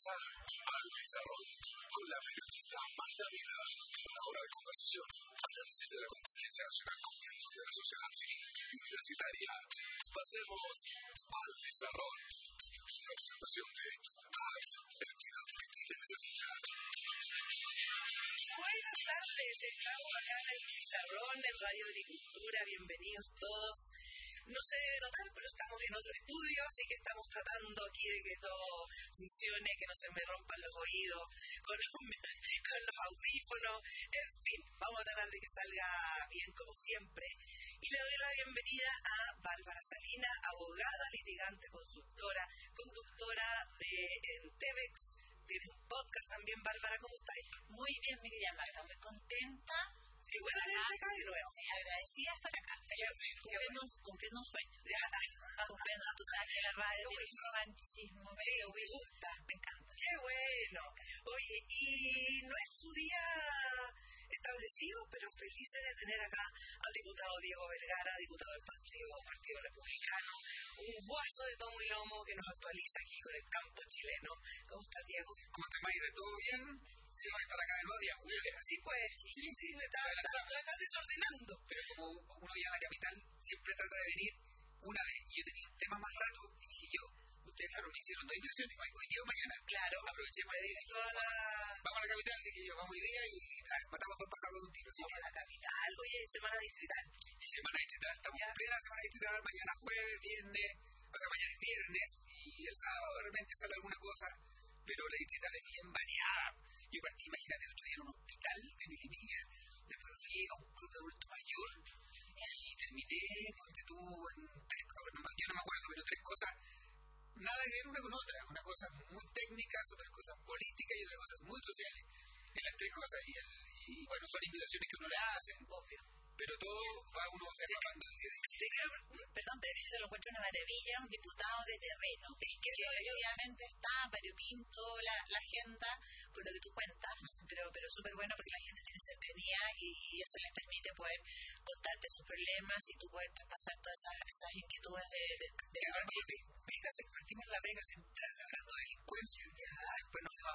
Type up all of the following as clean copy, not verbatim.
comenzar Al Pizarrón con la periodista Magda Vida. Una hora de conversación, análisis de la contingencia nacional con miembros de la sociedad civil y universitaria. Pasemos al Pizarrón. Una presentación de AIS, el cuidado que Chile necesita. Buenas tardes, estamos acá en el Pizarrón, en Radio Agricultura, bienvenidos todos. No se debe notar, pero estamos en otro estudio, así que estamos tratando aquí de que todo funcione, que no se me rompan los oídos con los audífonos. En fin, vamos a tratar de que salga bien como siempre. Y le doy la bienvenida a Bárbara Salinas, abogada, litigante, consultora, conductora de TVEX. Tienes un podcast también, Bárbara, ¿cómo estás? Muy bien, mi querida Magda, muy contenta. Qué buena tenerte acá de nuevo. Sí, agradecida de estar acá. Cumpliendo un sueño. Cumpliendo, tú sabes que la radio tiene un romanticismo. Sí, me gusta. Me encanta. Qué bueno. Oye, y no es su día establecido, pero felices de tener acá al diputado Diego Vergara, diputado del Partido Republicano, un guaso de tomo y lomo que nos actualiza aquí con el campo chileno. ¿Cómo estás, Diego? ¿Cómo estás, Mayra? ¿Todo bien? Sí, va a estar acá de nuevo, Diego. Sí, pues, sí, me estás desordenando. Pero como uno viene a la capital, siempre trata de venir una vez. Y yo tenía un tema más rato, y dije yo, ustedes, claro, me hicieron dos intenciones, hoy día o mañana. Claro, aproveché para ir toda la... Vamos a la capital, dije yo, vamos hoy día y matamos dos pájaros de un tiro. Vamos a la capital, oye, semana distrital. Y semana distrital, estamos en plena semana distrital, mañana jueves, viernes, o sea, mañana es viernes, y el sábado de repente sale alguna cosa, pero la distrital es bien variada. Yo partí, imagínate, 8 días en un hospital de Melipilla, después fui a un club de adulto mayor, y terminé, ponte tú, en tres cosas, yo no me acuerdo, pero tres cosas, nada que ver una con otra, una cosa muy técnicas, otras cosas políticas y otras cosas muy sociales, en las tres cosas, y bueno, son invitaciones que uno le hacen, obvio, pero todo va uno empapando el día. Perdón, pero eso lo encuentro una maravilla, un diputado de terreno, que efectivamente está variopinto la agenda, por lo que tú cuentas, pero súper bueno porque la gente tiene cercanía y eso les permite poder contarte sus problemas y tú poder pasar todas esas inquietudes de Vegas, partimos la Vega Central hablando de delincuencia, después nos fuimos a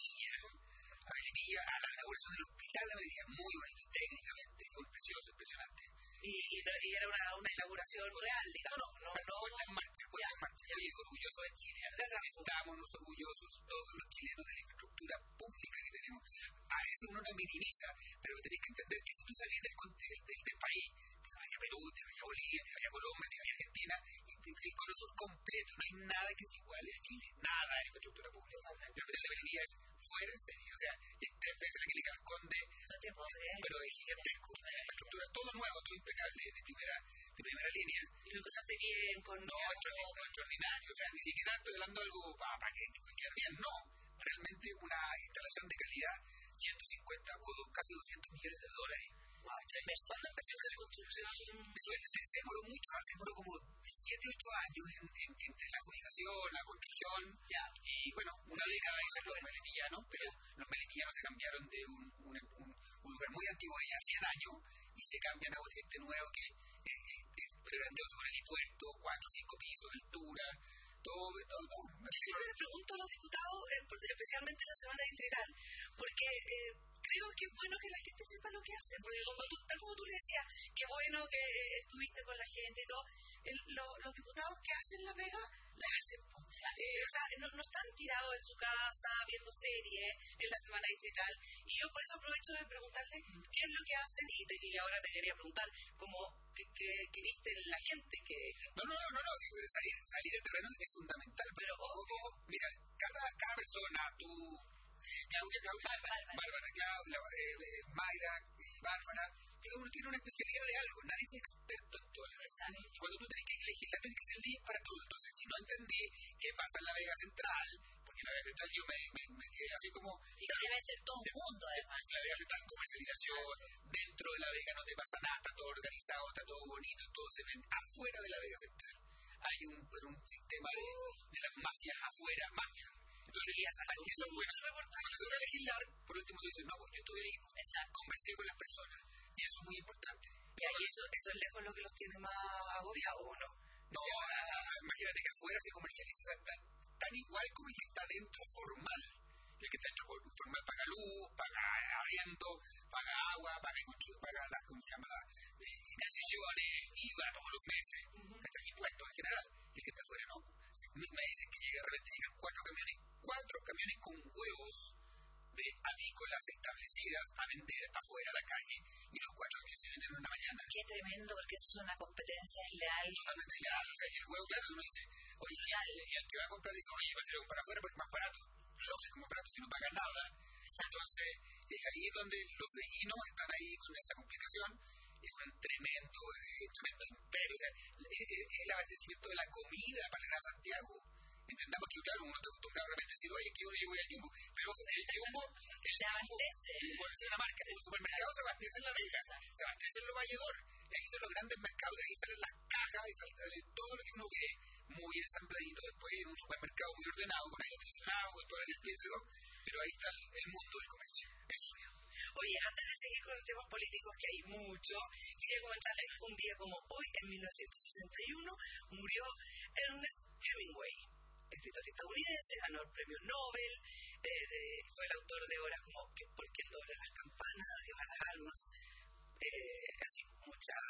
Melipilla, a la inauguración del hospital de Melipilla, muy bonito técnicamente, precioso, impresionante. Y era una inauguración real, digamos, no puesta en marcha. Yo llego orgulloso de Chile, estamos orgullosos todos los chilenos de la infraestructura pública que tenemos. A veces uno no minimiza, pero tenés que entender que si tú salís del país, te vaya a Perú, te vaya a Bolivia, te vaya a Colombia, te vaya a Argentina, y el cono sur completo, no hay nada que se iguale a Chile, nada de infraestructura pública. El hospital de Melipilla es fuera en serio, o sea, es 3 veces la clínica Conde, pero es gigantesco, la infraestructura, todo nuevo, todo impecable, de primera línea. Y lo pasaste bien con... No, extraordinario, o sea, ni siquiera estoy hablando de algo para que quede bien, no, realmente una instalación de calidad, 150 o casi 200 millones de dólares. Wow, personas, preciosas de construcción. Se demoró mucho, se demoró como 7-8 años entre la adjudicación, la construcción, y bueno, una década de ser los melipillanos, pero los melipillanos se cambiaron de un lugar muy antiguo de ya 100 años y se cambian a este nuevo que es grandioso con el puerto, 4 o 5 pisos de altura, todo. Yo siempre le pregunto a los diputados, especialmente en la semana distrital, porque creo que es bueno que la gente sepa lo que hace, porque tal como tú le decías, qué bueno que estuviste con la gente y todo, los diputados que hacen la pega, la hacen. O sea, no están tirados en su casa viendo series en la semana distrital, y yo por eso aprovecho de preguntarle qué es lo que hacen, y ahora te quería preguntar cómo que viste en la gente que... No, salir de terreno es fundamental, pero ojo, mira, cada persona, tú, Claudia, Bárbara, Mayra, Bárbara, cada uno tiene una especialidad de algo, nadie es experto en todo. Y cuando tú tenés que legislar, tienes que ser leyes para todo. Entonces, si no entendí qué pasa en la Vega Central, porque en la Vega Central yo me quedé así como... Y debe ser todo un mundo, además. La Vega Central en comercialización, dentro de la Vega no te pasa nada, está todo organizado, está todo bonito, todo se ve afuera de la Vega Central. Hay un sistema de las mafias afuera, mafias. Entonces, eso es bueno. Cuando se va a legislar, por último tú dices, no, pues yo estuve ahí, conversé con las personas, y eso es muy importante. Y ahí eso es lejos lo que los tiene más agobiados, ¿o no? No, imagínate que afuera se comercializa tan igual como el que está dentro formal. El que está dentro formal paga luz, paga arriendo, paga agua, paga las, ¿cómo se llama? Concesiones, IVA todos los meses, impuestos en general. El que está afuera no. Me dicen que de repente llegan cuatro camiones con huevos de avícolas establecidas a vender afuera a la calle, y los 4 camiones se venden en una mañana. Qué tremendo, porque eso es una competencia desleal. Totalmente legal. O sea, el huevo, claro, uno dice, oye, y el que va a comprar dice, oye, prefiero comprar afuera porque es más barato. Lógico, es más barato si no paga nada. Exacto. Entonces, es ahí donde los veguinos están ahí con esa complicación. Es un tremendo imperio. O sea, el abastecimiento de la comida para el Gran Santiago. Entendamos que, claro, uno está acostumbrado de repente a decir, oye, que yo voy al Jumbo, pero el Jumbo se abastece. Por ser una marca, el supermercado se abastece en La Vega, se abastece en Los Valledor, ahí son los grandes mercados, ahí salen las cajas, ahí sale todo lo que uno ve muy ensambladito después en un supermercado muy ordenado, con aire acondicionado, con toda la limpieza y todo, pero ahí está el mundo del comercio. Eso. Oye, antes de seguir con los temas políticos, que hay mucho, quería comentarles que un día como hoy, en 1961, murió Ernest Hemingway, escritor estadounidense, ganó el premio Nobel, fue el autor de obras como ¿Por quién dobla las campanas? Adiós a las almas, así muchas.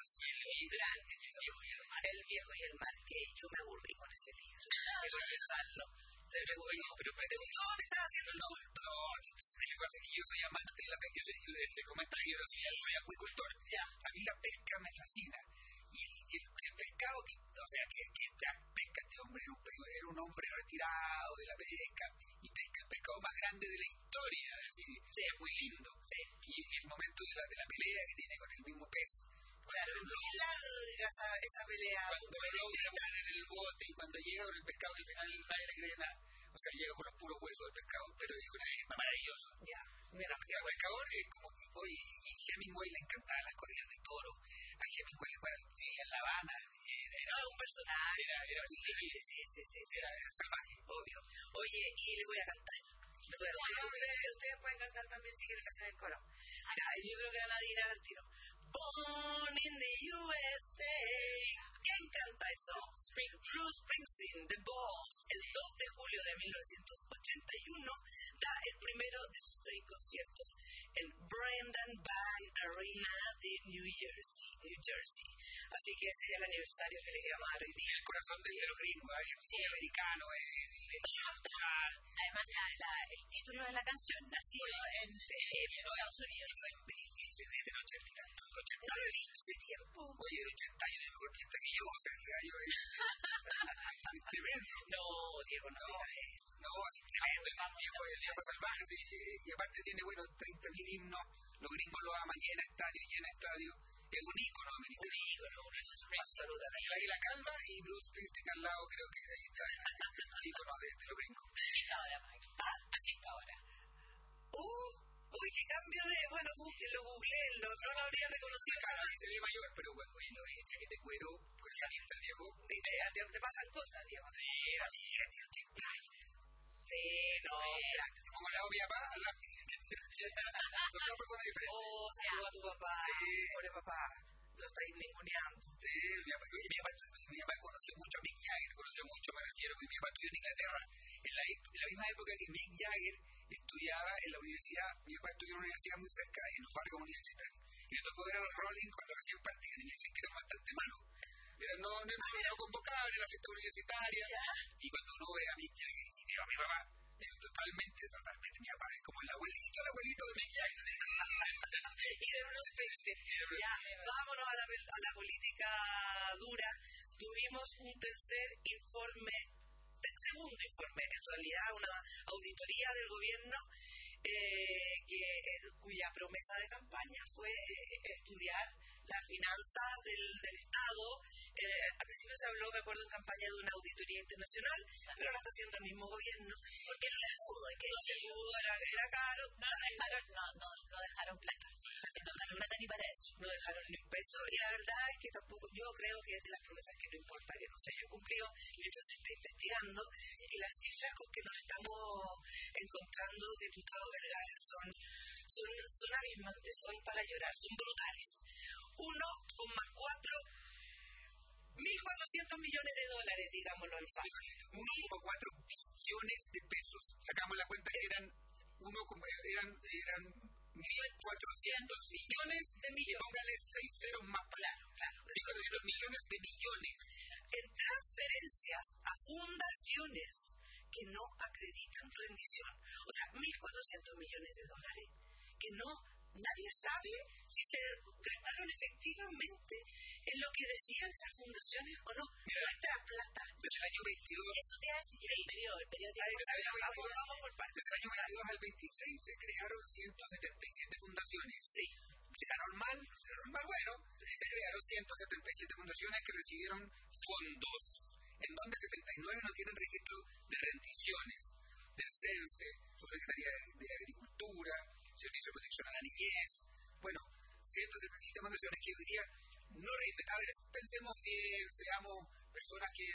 El viejo y el mar, que yo me aburrí con ese libro, hay que confesarlo. ¿Te gustó? ¿Te estás haciendo el culto? No, lo que pasa es que yo soy amante de la pesca, les comentaba que yo soy acuicultor. A mí la pesca me fascina. Y el pescado, que pesca este hombre, era un hombre retirado de la pesca, y pesca el pescado más grande de la historia, así, es muy lindo. Sí. Y el momento de la pelea que tiene con el mismo pez. Claro, es muy larga esa pelea. Cuando logra estar en el bote y cuando llega con el pescado, que al final nadie le cree nada. O sea, llega con los puros huesos del pescado, pero es maravilloso. Ya, mira, el pescador es como, oye, y Hemingway le encantaban las corridas de toro. A Hemingway vivía en La Habana, era un personaje, era sí, era salvaje, obvio. Oye, y le voy a cantar. Ustedes pueden cantar también si quieren hacer el coro. Yo creo que van a adivinar al tiro. Born in the USA. ¿Quién canta eso? Bruce Springsteen, The Boss. El 2 de julio de 1981 da el primero de sus 6 conciertos en Brendan Byrne Arena de New Jersey. Así que ese es el aniversario que le quedamos a dar hoy día. El corazón de los gringos, el americano, Además, el título de la canción, nacido en Estados Unidos. No lo he visto hace tiempo. Oye, de 80 años de mejor pinta que yo, o sea, el gallo es tremendo. No, Diego, no digas eso. No, es tremendo, el viejo salvaje, y aparte tiene, 30.000 himnos, los gringos lo aman, llena estadio, es un ícono americano. Un ícono, absolutamente. Trae la calva y Bruce Springsteen al lado, creo que ahí está el ícono de los gringos. Así está ahora, Mike. Así está ahora. Uy, qué cambio de... Bueno, búsquenlo, googleenlo, no lo habría reconocido. Claro, se ve mayor, pero oye, lo de chaquete cuero, con esa pinta el viejo. Te pasan cosas, Diego. Mira, tiene 80 años. Sí, no, crack. Yo pongo al lado de mi papá, son dos personas diferentes. Saluda a tu papá, pobre papá. Lo estáis ninguneando. Mi papá conoció mucho a Mick Jagger, me refiero que mi papá estudió en Inglaterra, en la misma época que Mick Jagger estudiaba en la universidad. Mi papá estudió en una universidad muy cerca, en los barrios universitarios, y le tocó ver a los Rolling cuando recién partían, y me decían que eran bastante malos. No convocaban en la fiesta universitaria, y cuando uno ve a Mick Jagger y ve a mi papá, totalmente, mi papá es como el abuelito de Mick Jagger. Y de Bruce Springsteen. Vámonos a la política dura. Tuvimos un segundo informe, en realidad una auditoría del gobierno cuya promesa de campaña fue estudiar las finanzas del Estado. Al principio se habló, me acuerdo, en campaña de una auditoría internacional, pero la está haciendo el mismo gobierno. Porque no se pudo, era caro. No dejaron plata, no dejaron plata ni para eso. No dejaron ni un peso, y la verdad es que tampoco, yo creo que es de las promesas que no importa que no se hayan cumplido mientras se esté investigando, y las cifras con que nos estamos encontrando, diputados Vergara, son abismantes, son para llorar, son brutales. 1,4 1.400 millones de dólares, digámoslo en fácil. 1,4 billones de pesos. Sacamos la cuenta que eran 1,400 millones de millones. Y póngale 6 ceros más. Claro. 1.400 millones de millones. En transferencias a fundaciones que no acreditan rendición. O sea, 1.400 millones de dólares que nadie sabe si se gastaron efectivamente en lo que decían esas fundaciones o no. Nuestra plata. Desde el año 22. Eso te hace el periodo Vamos por partes. Desde el año 22 al 26 se crearon 177 fundaciones. Sí. ¿Será normal? ¿No será normal? Bueno, se crearon 177 fundaciones que recibieron fondos, en donde 79 no tienen registro de rendiciones del CENSE, Subsecretaría de Agricultura, Servicio de Protección a la Niñez. Bueno, 177 fundaciones que hoy día no rinden. A ver, pensemos bien, seamos personas que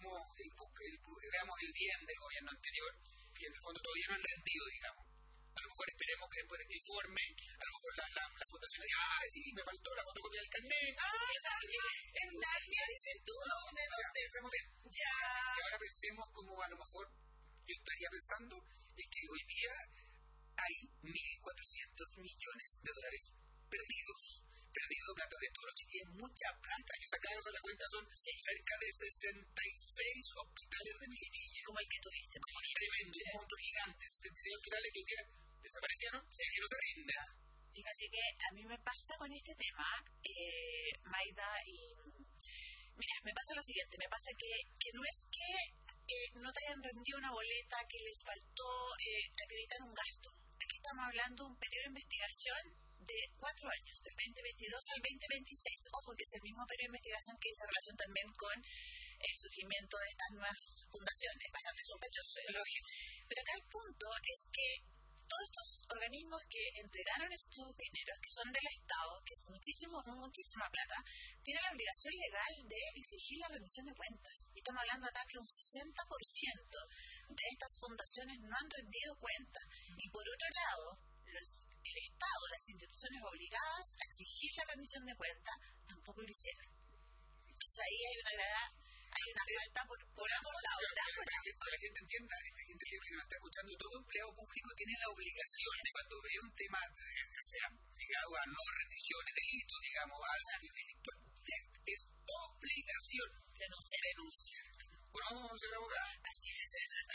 veamos el bien del gobierno anterior, que en el fondo todavía no han rendido, digamos. A lo mejor esperemos que después de este informe, a lo mejor la fundación diga, sí, me faltó la fotocopia del carnet. En Narnia dices tú, ¿dónde? Pensemos bien. Ya. Y ahora pensemos como a lo mejor yo estaría pensando es que hoy día hay 1.400 millones de dólares perdido plata de todos los chiquillos, es mucha plata. Yo sacaba eso a la cuenta, son cerca de 66 hospitales de Melipilla. Como el que tuviste. Tremendo, un monto gigante, 66 hospitales que hoy día desaparecieron, que no se rinden. Así que a mí me pasa con este tema, Maida, y mira, me pasa lo siguiente, me pasa que no es que no te hayan rendido una boleta, que les faltó acreditar un gasto. Aquí estamos hablando de un periodo de investigación de 4 años, del 2022 al 2026. Ojo, que es el mismo periodo de investigación que hizo relación también con el surgimiento de estas nuevas fundaciones, bastante sospechoso. Pero acá el punto es que todos estos organismos que entregaron estos dineros, que son del Estado, que es muchísima plata, tienen la obligación legal de exigir la rendición de cuentas. Y estamos hablando acá que un 60% de estas fundaciones no han rendido cuentas. Y por otro lado, el Estado, las instituciones obligadas a exigir la rendición de cuentas, tampoco lo hicieron. Entonces ahí hay una falta por ambos lados. Para que la gente entienda, que nos está escuchando, todo empleado público tiene la obligación de cuando ve un tema, sea ligado a no rendiciones, delitos, digamos, es obligación denunciar. Bueno, vamos a ser abogados. Así es.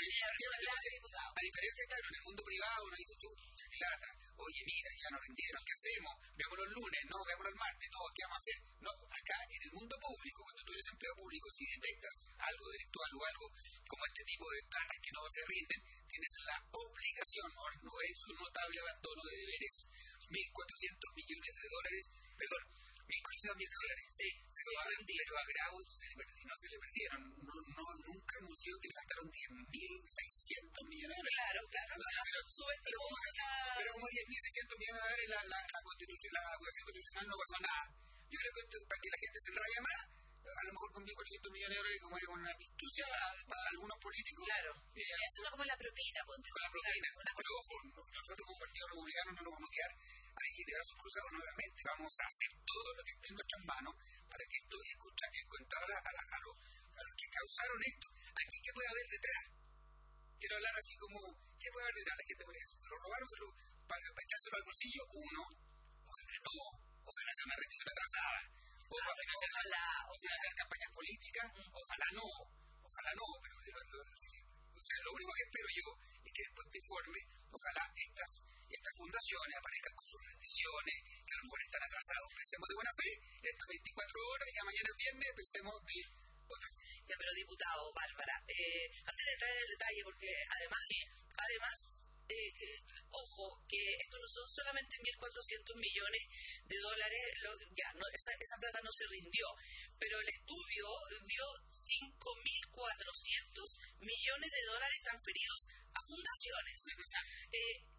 A diferencia, claro, en el mundo privado uno dice, lata, oye, mira, ya nos rindieron, ¿qué hacemos? Veámoslo el lunes, no, veámoslo el martes, no, ¿qué vamos a hacer? No, acá en el mundo público, cuando tú eres empleado público, si detectas algo delictual o algo como este tipo de platas que no se rinden, tienes la obligación, no es un notable abandono de deberes. 1.400 millones de dólares, perdón, 1.400 millones de dólares, sí, pero a Graus no se le perdieron, nunca anunció que le gastaron 10.600 millones de dólares. Claro, pero como 10.600 millones de dólares la Constitución Constitucional no pasó nada. Yo creo que para que la gente se enraya más, a lo mejor con 1.400 millones de dólares como era con una astucia para algunos políticos. Claro, eso no como la propina. Con la propina. Pero ojo, nosotros como Partido Republicano no nos vamos a quedar ahí de brazos cruzados nuevamente. Vamos a hacer todo lo que esté en nuestras manos para que esto encontrar a los que causaron esto. Aquí, ¿qué puede haber detrás? Quiero hablar así como, ¿qué puede haber detrás? La gente puede decir, ¿se lo robaron? Para echárselo al bolsillo? Uno, ojalá sea una rendición atrasada. O financiar campañas políticas, ojalá no, pero o sea, lo único que espero yo es que después de este informe, ojalá estas fundaciones aparezcan con sus rendiciones, que a lo mejor están atrasados, pensemos de buena fe, estas 24 horas, ya mañana es viernes, pensemos de otra fe. Ya, pero diputado, Bárbara, antes de entrar en el detalle, porque además ojo, que esto no son solamente 1.400 millones de dólares, esa plata no se rindió, pero el estudio vio 5.400 millones de dólares transferidos a fundaciones.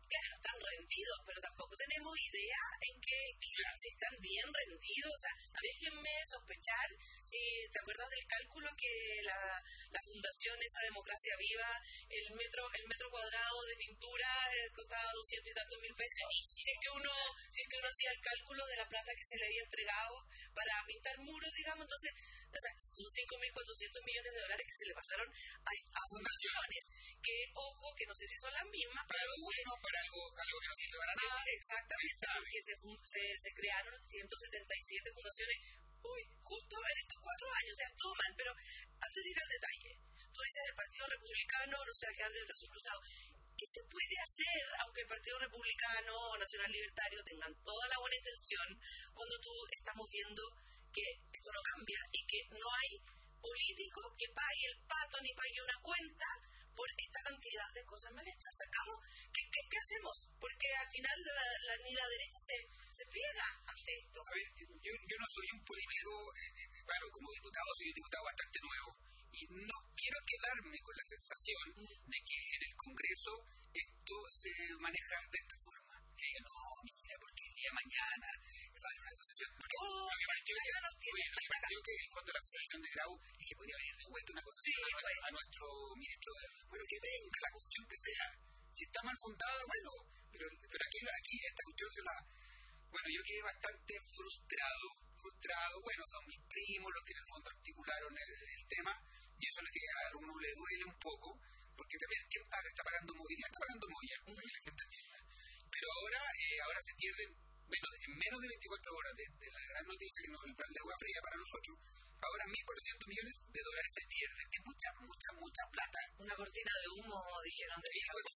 claro, están rendidos, pero tampoco tenemos idea en que si están bien rendidos. O sea, déjenme sospechar, si te acuerdas del cálculo que la fundación esa Democracia Viva, el metro cuadrado de pintura costaba 200 y tantos mil pesos. Si es que uno hacía el cálculo de la plata que se le había entregado para pintar muros, digamos, entonces, o sea, son 5.400 millones de dólares que se le pasaron a fundaciones, que, ojo, que no sé si son las mismas, para algo bueno, para algo que no sirve para nada. Exactamente, porque se crearon 177 fundaciones, justo en estos 4 años, o sea, todo mal, pero antes de ir al detalle, tú dices el Partido Republicano no se va a quedar de brazos cruzados. ¿Qué se puede hacer, aunque el Partido Republicano o Nacional Libertario tengan toda la buena intención, cuando estamos viendo que esto no cambia y que no hay político que pague el pato ni pague una cuenta por esta cantidad de cosas mal hechas? ¿Qué hacemos? Porque al final ni la derecha se pliega ante esto. A ver, yo no soy un político, claro, como diputado soy un diputado bastante nuevo, y no quiero quedarme con la sensación de que en el Congreso esto se maneja de esta forma. Que no, mira, porque el día de mañana va a haber una negociación. Porque lo que partió que el fondo de la asociación de Grau y que podría venir de vuelta una cosa así a nuestro ministro bueno, que venga la acusación que sea. Si está mal fundada, bueno, pero aquí esta cuestión se la... Bueno, yo quedé bastante frustrado, bueno, son mis primos los que en el fondo articularon el tema, y eso es lo que a algunos le duele un poco, porque también, ¿quién paga? Está pagando Moya, para que la gente entienda. Pero ahora se pierden, en menos de 24 horas de la gran noticia que nos el plan de agua fría para nosotros, ahora 1.400 millones de dólares se pierden, que es mucha plata. Una cortina de humo, dijeron, de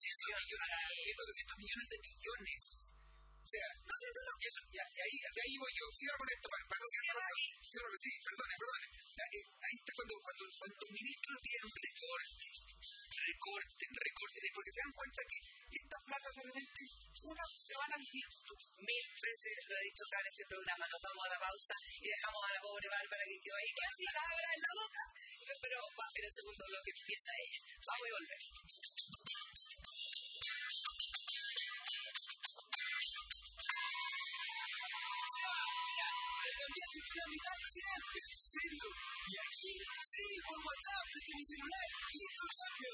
1.400 millones de millones. O sea, no sé de lo que eso, y ahí voy yo, cierro con esto, para no quedar aquí, sí, perdone. Ahí está cuando un ministro pide un recorten, porque se dan cuenta que estas platas realmente, se van al viento. 1000 veces lo he dicho acá en este programa, nos vamos a la pausa y dejamos a la pobre Bárbara que quedó ahí con las palabras en la boca, pero va en el segundo bloque empieza ella. Vamos y volvemos. Cambiaste una mitad recién, en serio. Y aquí, sí, por WhatsApp desde mi celular, listo el cambio.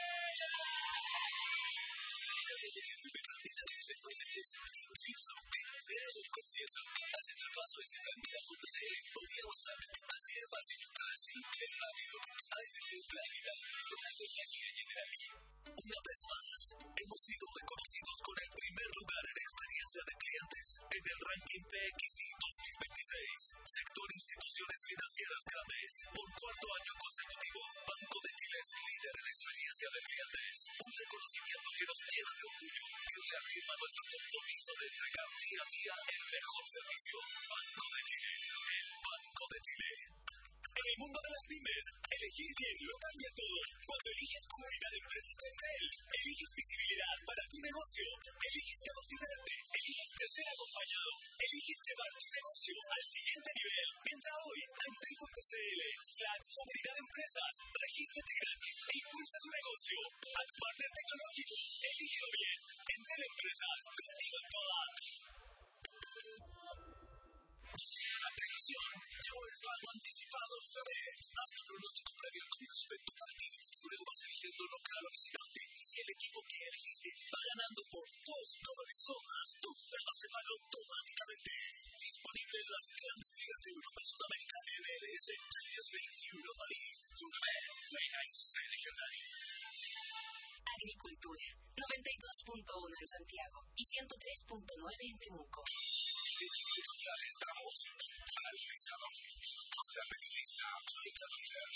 Cámbiate el FP Carmita desde donde estés, incluso en el concierto. Haz el traspaso en carmita.cl o vía WhatsApp. Así de fácil, así de rápido. AFP Carmita, con la compañía Generali. Una vez más, hemos sido reconocidos con el primer lugar en experiencia de clientes en el ranking PXI 2026. Sector Instituciones Financieras Grandes. Por 4º año consecutivo, Banco de Chile es líder en experiencia de clientes. Un reconocimiento que nos llena de orgullo y reafirma nuestro compromiso de entregar día a día el mejor servicio. Banco de Chile, el Banco de Chile. En el mundo de las pymes, elegir bien lo cambia todo. Cuando eliges comunidad de empresas Chentel, eliges visibilidad para tu negocio, eliges capacidade, eliges crecer acompañado, eliges llevar tu negocio al siguiente nivel. Entra hoy a entel.cl/comunidad de empresas, regístrate gratis e impulsa tu negocio. A tu partner tecnológico, elígelo bien. Entel Empresas, contigo en todas. Atención, llegó el pago anticipado otra vez. Haz tu pronóstico previo al comienzo de tu partido. Luego vas eligiendo local o visitante. Y si el equipo que elegiste va ganando por 2 goles o más, tu juego se paga automáticamente. Disponible en las grandes ligas de Europa Sudamericana, MLS, Champions League y Europa League. Sudamérica, juega y sé legendario. Agricultura, 92.1 en Santiago y 103.9 en Temuco. Ya estamos al pizarrón con la periodista Mónica Miller.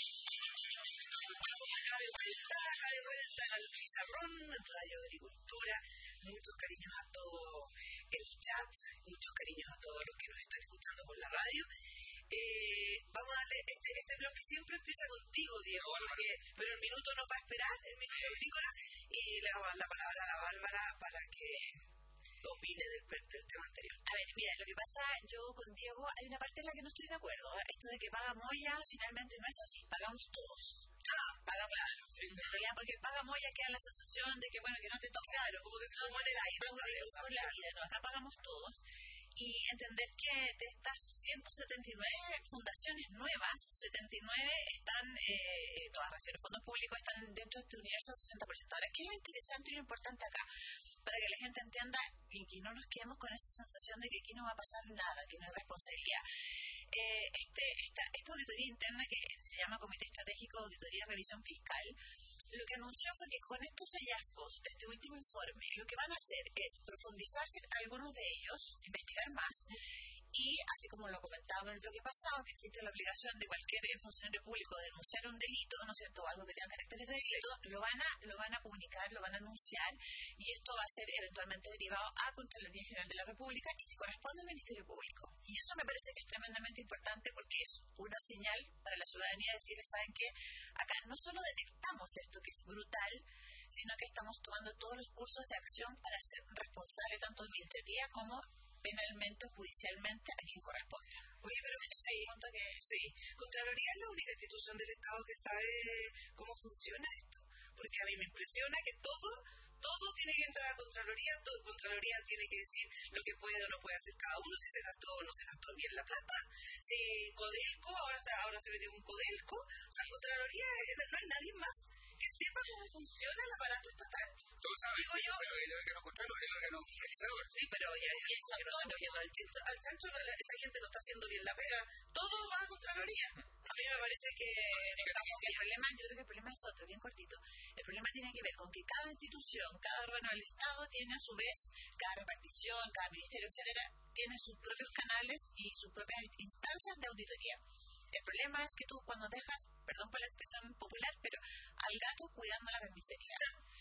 Está acá de vuelta al pizarrón, Radio Agricultura. Muchos cariños a todo el chat, muchos cariños a todos los que nos están escuchando por la radio. Vamos a darle este bloque siempre empieza contigo, Diego, pero el minuto nos va a esperar, el minuto agrícola, y le damos la palabra a la Bárbara para que opine del tema anterior. A ver, mira, lo que pasa, yo con Diego hay una parte en la que no estoy de acuerdo. Esto de que paga Moya finalmente no es así, pagamos todos. Paga claro. En realidad, porque el pagamos ya queda la sensación de que, bueno, que no te toca. Claro, como que se nos muere el aire. Por la vida, ¿no? Acá pagamos todos. Y entender que de estas 179 fundaciones nuevas, 79 están, todas reciben fondos públicos, están dentro de este universo 60%. Ahora, ¿qué es lo interesante y lo importante acá? Para que la gente entienda y que no nos quedemos con esa sensación de que aquí no va a pasar nada, que no hay responsabilidad. Esta auditoría interna que se llama Comité Estratégico de Auditoría y Revisión Fiscal, lo que anunció fue que con estos hallazgos de este último informe, lo que van a hacer es profundizarse en algunos de ellos, investigar más, y así como lo comentábamos en el bloque pasado, que existe la obligación de cualquier funcionario público de denunciar un delito, ¿no es cierto?, algo que tenga caracteres de delito, lo van a comunicar, lo van a anunciar, y esto va a ser eventualmente derivado a Contraloría General de la República y si corresponde al Ministerio Público. Y eso me parece que es tremendamente importante porque es una señal para la ciudadanía de decirles, ¿saben qué? Acá no solo detectamos esto que es brutal, sino que estamos tomando todos los cursos de acción para ser responsable tanto administrativa como penalmente o judicialmente a quien corresponde. Oye, pero sí, Contraloría es la única institución del Estado que sabe cómo funciona esto, porque a mí me impresiona que todo tiene que entrar a Contraloría, Contraloría tiene que decir lo que puede o no puede hacer cada uno, si se gastó o no se gastó bien la plata, si Codelco, ahora se metió un Codelco, o sea, Contraloría no hay nadie más que sepa cómo funciona el aparato estatal. Todos saben, pero el órgano controlador, el órgano fiscalizador. Sí, pero ya al chancho esta gente no está haciendo bien la pega, todo va a Contraloría. A mí me parece que el problema, yo creo que el problema es otro, bien cortito. El problema tiene que ver con que cada institución, cada órgano del Estado tiene a su vez, cada repartición, cada ministerio, etcétera, tiene sus propios canales y sus propias instancias de auditoría. El problema es que tú cuando dejas, perdón por la expresión popular, pero al gato cuidando la carnicería.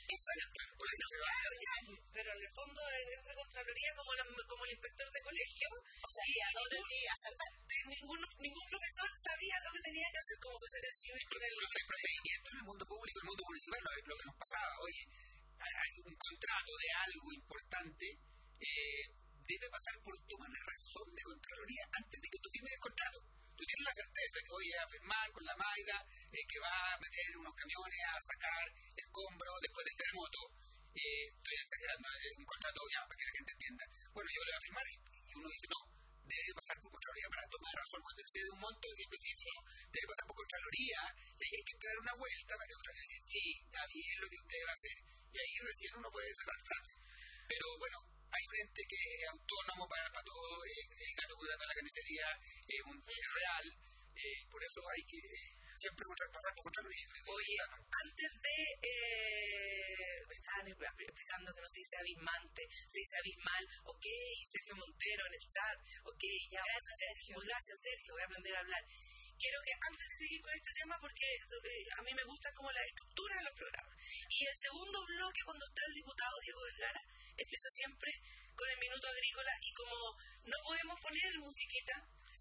Pero en el fondo entra Contraloría como el inspector de colegio. O sea, y a dónde a salvar. Ningún profesor sabía lo que tenía que hacer como ser el civil con el procedimiento en el mundo público, el mundo municipal, lo que nos pasaba. Oye, hay un contrato de algo importante, debe pasar por toma de razón de Contraloría antes de que tú firmes el contrato. Tú tienes la certeza que voy a firmar con la Maida, que va a meter unos camiones a sacar escombros después del terremoto. Estoy exagerando, un contrato ya para que la gente entienda. Bueno, yo le voy a firmar y uno dice no, debe pasar por Contraloría para tomar razón cuando excede un monto específico, debe pasar por Contraloría y ahí hay que dar una vuelta para que Contraloría diga sí, está bien lo que usted va a hacer y ahí recién uno puede cerrar el trato. Pero bueno, hay un ente que es autónomo para todo, el gato cuidando la carnicería es real, por eso hay que siempre pasar por Contraloría. Oye, antes de me estaban explicando que no se dice abismante, se dice abismal, ok, Sergio Montero en el chat, ok, ya. Gracias Sergio, voy a aprender a hablar. Quiero que antes de seguir con este tema, porque a mí me gusta como la estructura de los programas. Y el segundo bloque, cuando está el diputado Diego Vergara, empieza siempre con el minuto agrícola y como no podemos poner musiquita,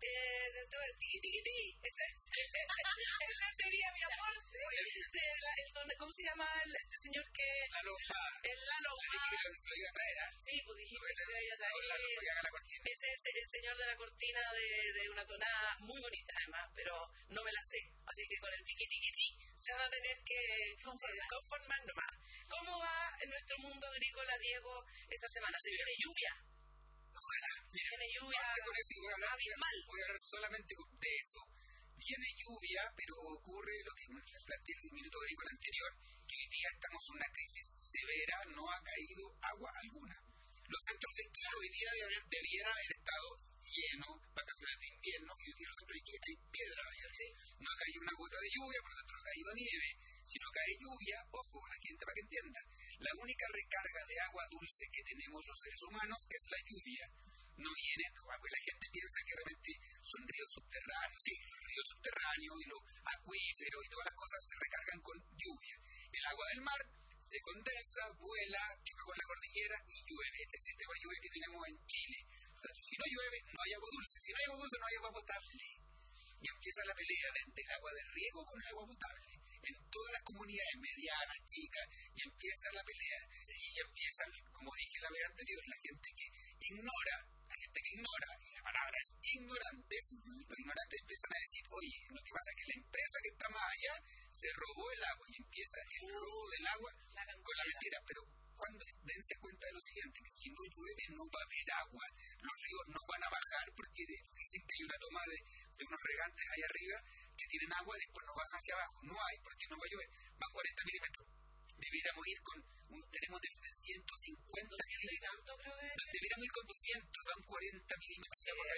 ese sería mi aporte. ¿Cómo se llama este señor que? Lalo Humada. El Lalo Humada. Lo iba a traer, ¿ah? Sí, pues dijiste que lo iba a traer. Ese es el señor de la cortina de una tonada muy bonita además, pero no me la sé. Así que con el tiqui se van a tener que conformar nomás. ¿Cómo va en nuestro mundo agrícola, Diego, esta semana? ¿Se viene lluvia? Ojalá. Viene lluvia. Con eso voy a hablar solamente de eso. Viene lluvia, pero ocurre lo que planteé en el minuto agrícola anterior, que hoy día estamos en una crisis severa, no ha caído agua alguna. Los centros de esquí hoy día debiera haber estado llenos, vacaciones de invierno, y hoy día los centros de esquí hay piedra, ¿sí? No ha caído una gota de lluvia, por lo tanto no ha caído nieve. Si no cae lluvia, ojo, la gente para que entienda, la única recarga de agua dulce que tenemos los seres humanos es la lluvia. No vienen, pues la gente piensa que realmente son ríos subterráneos, sí, los ríos subterráneos y los acuíferos y todas las cosas se recargan con lluvia. El agua del mar se condensa, vuela, choca con la cordillera y llueve. Este es el sistema de lluvia que tenemos en Chile. Entonces, si no llueve, no hay agua dulce. Si no hay agua dulce, no hay agua potable. Y empieza la pelea del agua de riego con el agua potable. En todas las comunidades medianas, chicas, y empieza la pelea. Y empieza, como dije la vez anterior, la gente que ignora gente que ignora, y la palabra es ignorantes, los ignorantes empiezan a decir, oye, lo que pasa es que la empresa que está más allá se robó el agua, y empieza el robo del agua con la mentira. Pero cuando dense cuenta de lo siguiente, que si no llueve no va a haber agua, los ríos no van a bajar porque dicen que hay una toma de unos regantes ahí arriba que tienen agua y después no baja hacia abajo. No hay, porque no va a llover, van 40 milímetros. Debiéramos ir con, tenemos de 150 milímetros, debiéramos ir con 200, van 40 milímetros.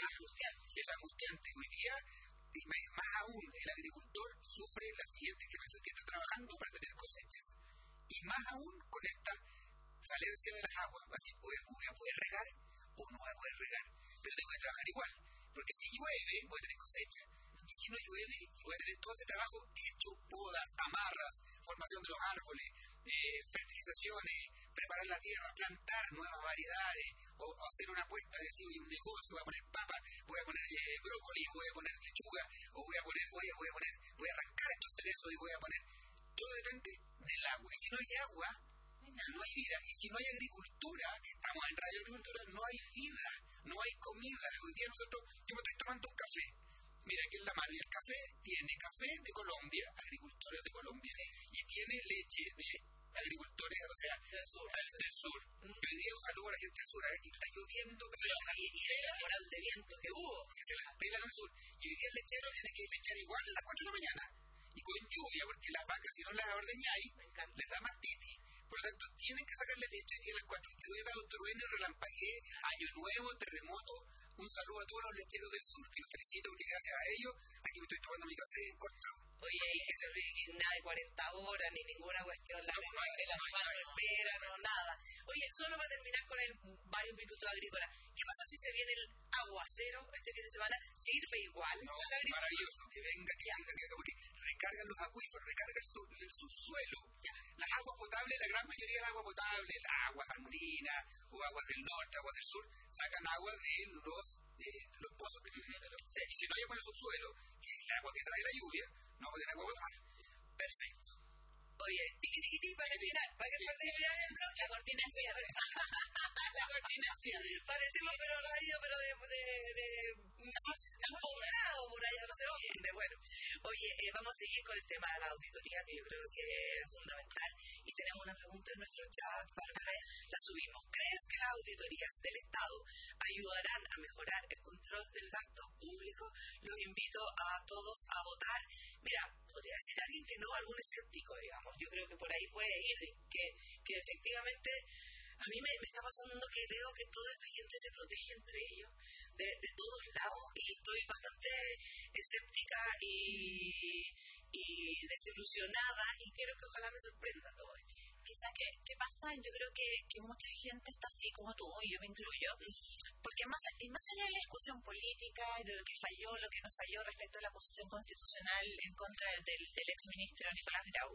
Es angustiante. Hoy día, y más aún, el agricultor sufre la siguiente inclemencia, que está trabajando para tener cosechas. Y más aún con esta falencia de las aguas. Va a decir, voy a poder regar o no voy a poder regar, pero tengo que trabajar igual, porque si llueve voy a tener cosecha, y si no llueve voy a tener todo ese trabajo hecho: podas, amarras, formación de los árboles, fertilizaciones, preparar la tierra, plantar nuevas variedades, o hacer una apuesta de decir, un negocio, voy a poner papa, voy a poner brócoli, voy a poner lechuga, o voy a arrancar estos cerezos y voy a poner. Todo depende del agua, y si no hay agua no hay vida, y si no hay agricultura, que estamos en Radio Agricultura, no hay vida, no hay comida. Hoy día yo me estoy tomando un café, mira aquí en la mano, y el café tiene café de Colombia, agricultores de Colombia, y tiene leche de agricultores, o sea, del sur. Hoy día un saludo a la gente del sur, aquí está lloviendo, pero y el temporal de viento que hubo, que se las pelan al sur, y hoy día el lechero tiene que lechar igual a las 4 de la mañana, y con lluvia, porque las vacas, si no las ordeñáis, les da mastitis. Por lo tanto, tienen que sacarle leche y a las 4 llueva, truene, relampaguee, año nuevo, terremoto. Un saludo a todos los lecheros del sur, que los felicito porque gracias a ellos aquí me estoy tomando mi café cortado. Oye, y que se olvide que nada de 40 horas, ni ninguna cuestión, las manos no esperan, no nada. Oye, solo para terminar con el varios minutos agrícolas, ¿qué pasa si se viene el aguacero este fin de semana? ¿Sirve igual? No, maravilloso, que venga, porque recargan los acuíferos, recarga el subsuelo. Las aguas potables, la gran mayoría de las aguas potables, las aguas andinas o aguas del norte, aguas del sur, sacan agua de los pozos que tienen. Y si no hay agua en el subsuelo, que es el agua que trae la lluvia, no va a tener agua potable. Perfecto. Oye, tiqui, para terminar el bloque, la cortina cierre. La cortina cierre. Parecemos pero radio, pero de poblado por allá, no sé dónde. Bueno, oye, vamos a seguir con el tema de la auditoría, que yo creo que es fundamental, y tenemos una pregunta en nuestro chat, Bárbara, la subimos. ¿Crees que las auditorías del Estado ayudarán a mejorar el control del gasto público? Los invito a todos a votar. Mira, podría decir alguien que no, algún escéptico, digamos. Yo creo que por ahí puede ir, que efectivamente a mí me está pasando que veo que toda esta gente se protege entre ellos, de todos lados, y estoy bastante escéptica y desilusionada, y quiero que ojalá me sorprenda todo esto. Quizás, ¿qué pasa? Yo creo que mucha gente está así como tú, y yo me incluyo, porque más allá de la discusión política, de lo que falló, lo que no falló respecto a la posición constitucional en contra del exministro Nicolás Grau,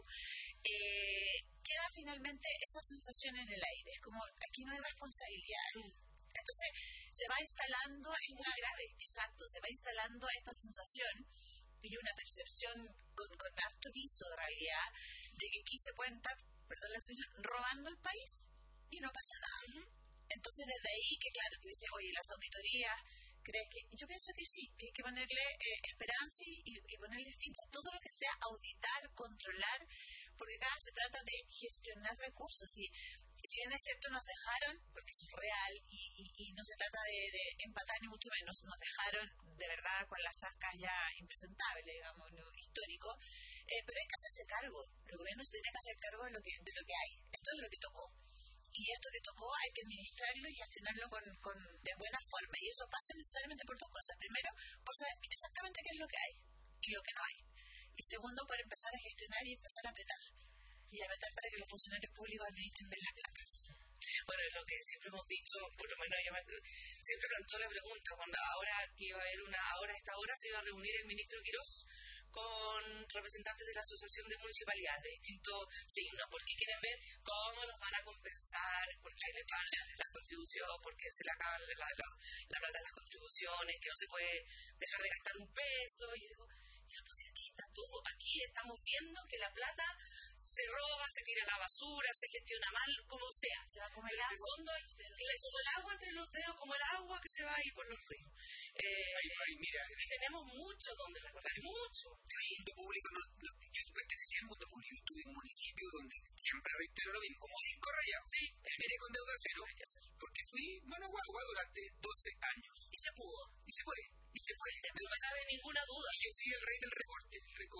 queda finalmente esa sensación en el aire, es como, aquí no hay responsabilidad. Entonces se va instalando, es muy grave, exacto, se va instalando esta sensación y una percepción con harto piso de realidad de que aquí se pueden estar, perdón la expresión, robando el país y no pasa nada. Entonces desde ahí que claro, tú dices, oye, las auditorías, ¿crees que? Yo pienso que sí, que hay que ponerle esperanza y ponerle ficha a todo lo que sea auditar, controlar, porque acá se trata de gestionar recursos. Si bien es cierto, nos dejaron, porque eso es real, y no se trata de empatar ni mucho menos, nos dejaron de verdad con las ascas ya impresentables, digamos, ¿no? Histórico, pero hay que hacerse cargo. El gobierno se tiene que hacer cargo de lo que hay. Esto es lo que tocó. Y esto que tocó hay que administrarlo y gestionarlo de buena forma. Y eso pasa necesariamente por dos cosas. Primero, por saber exactamente qué es lo que hay y lo que no hay. Y segundo, por empezar a gestionar y empezar a apretar. Y apretar para que los funcionarios públicos administren bien las placas. Bueno, es lo que siempre hemos dicho, por lo menos yo siempre plantó la pregunta, cuando ahora que iba a haber a esta hora se iba a reunir el ministro Quirós con representantes de la Asociación de Municipalidades de distintos signos, porque quieren ver cómo los van a compensar, porque ahí les van las contribuciones, porque se le acaban la plata de las contribuciones, que no se puede dejar de gastar un peso. Y yo digo, ya pues aquí está todo, aquí estamos viendo que la plata se roba, se tira la basura, se gestiona mal, como sea. Se va como el Pero en el agua. fondo, como el agua entre los dedos, como el agua que se va ahí por los ríos. Mira, Y tenemos mucho donde recordar, mucho. el mundo público, yo pertenecía al mundo público, yo tuve un municipio donde siempre reitero lo mismo, como disco rayado. Sí, Terminé con deuda cero, porque fui mano guagua durante 12 años. y se pudo. Y se fue. No me cabe ninguna duda. Y yo fui el rey del recorte.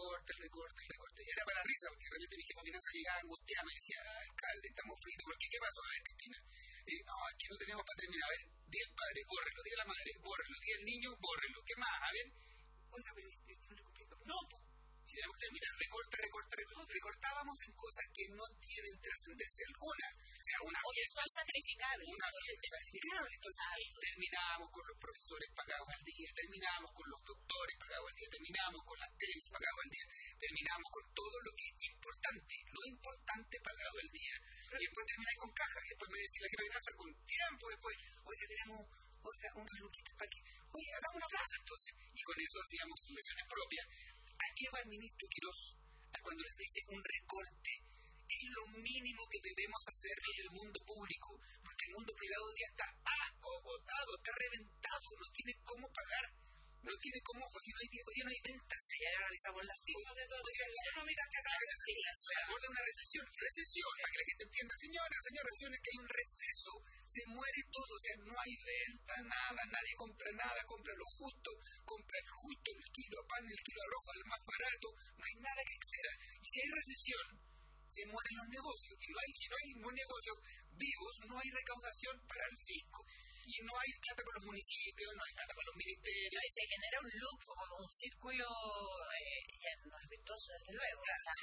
Y era para la risa, porque realmente mi jefe de finanzas llegaba angustiado y decía, alcalde, estamos fritos. ¿Por qué? ¿Qué pasó? A ver, Cristina. No, es que no teníamos para terminar. A ver, di al padre, bórrelo, di a la madre, bórrelo, di al niño, bórrelo. ¿Qué más? A ver, oiga, pero esto no es complicado. No, pues. Si tenemos que terminar, recortábamos en cosas que no tienen trascendencia alguna. O sea, una fiesta. Son sacrificables. Una fiesta sacrificable. Entonces, terminábamos con los profesores pagados al día, terminábamos con los doctores pagados al día, terminábamos con las tesis pagados al día, terminábamos con todo lo que es importante, lo importante pagado al día. Y después terminé con caja, y después me decía la jefa de finanzas con tiempo, después, oiga, tenemos unas luquitas para que, oye, hagamos una plaza entonces. Y con eso hacíamos inversiones propias. ¿A qué va el ministro Quirós? Cuando les dice un recorte, es lo mínimo que debemos hacer en el mundo público, porque el mundo privado hoy día está agotado, está reventado, no tiene cómo pagar, no tiene cómo, pues si no hoy día no hay ventas. Si ya analizamos las cifras de todas las económicas que acá se aborda una recesión, para que la gente entienda, señora, es que hay un receso, se muere todo, o sea, no hay venta, nada, nadie compra nada, compra lo justo, el kilo de pan, el kilo de arroz, el más barato, no hay nada que exceda. Y si hay recesión, se mueren los negocios, y si no hay negocios vivos, no hay recaudación para el fisco. Y no hay plata para los municipios, no hay plata para los ministerios. Y se genera un loop, como un círculo, ya no es virtuoso, desde luego.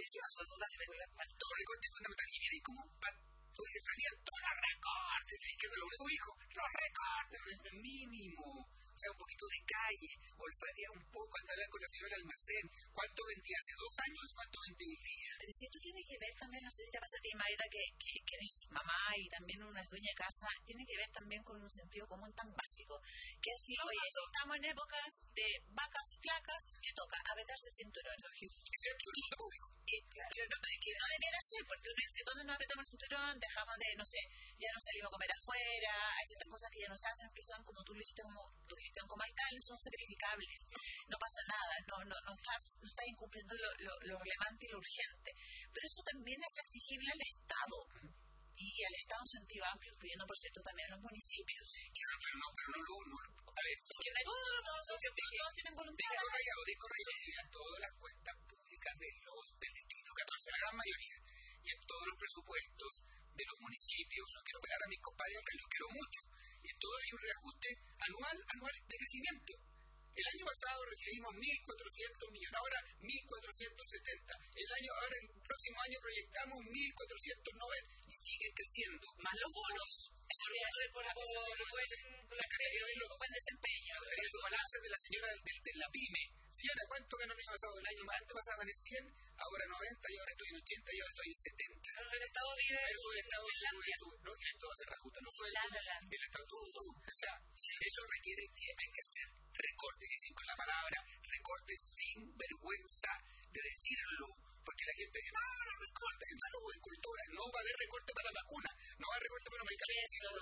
Todo recorte es fundamental. Y miren cómo salían todos los recortes. Es que lo único que dijo, los recortes, mínimo. O sea, un poquito de calle, olfatear un poco, andar con la señora del almacén. ¿Cuánto vendía hace 2 años? ¿Cuánto vendía hoy día? Pero si esto tiene que ver también, no sé si te pasa a ti, Maida, que eres mamá y también una dueña de casa, tiene que ver también con un sentido común tan básico. Que si, oye, si estamos en épocas de vacas flacas, ¿qué toca? Apretarse el cinturón. Excepto el mundo público. Pero no, es que no debiera ser, porque uno dice, ¿dónde nos apretamos el cinturón? Dejamos de, no sé, ya no salimos a comer afuera, hay ciertas cosas que ya nos hacen, que son como tú lo hiciste como tu gestión como alcalde, son sacrificables. No pasa nada, no estás incumpliendo lo relevante y lo urgente. Pero eso también es exigible al Estado. Y al Estado en sentido amplio, incluyendo, por cierto, también a los municipios. Pero no, a ver, Es que no hay todos tienen voluntad. Todas las cuentas públicas del Distrito 14, la gran mayoría, y en todos los presupuestos de los municipios, no quiero pegar a mis compadres que los quiero mucho, y en todo hay un reajuste anual de crecimiento. El año pasado recibimos 1.400 millones, ahora 1.470. Ahora el próximo año proyectamos 1.490 y siguen creciendo. Más los bonos. Eso es por la calidad de los buen desempeño. Los balances de la señora de la PYME. Señora, ¿cuánto ganó el año pasado? El año más antepasado gané 100, ahora 90, y ahora estoy en 80, y ahora estoy en 70. Pero el Estado vive el Estado sube, ¿no? Y el Estado se reajusta los sueldos. El Estado todo. O sea, eso requiere que hay que hacer recortes, es decir, con la palabra recortes sin vergüenza de decirlo, porque la gente dice, no recortes en salud, en cultura, no va a haber recorte para la vacuna, no va a haber recorte para los medicamentos.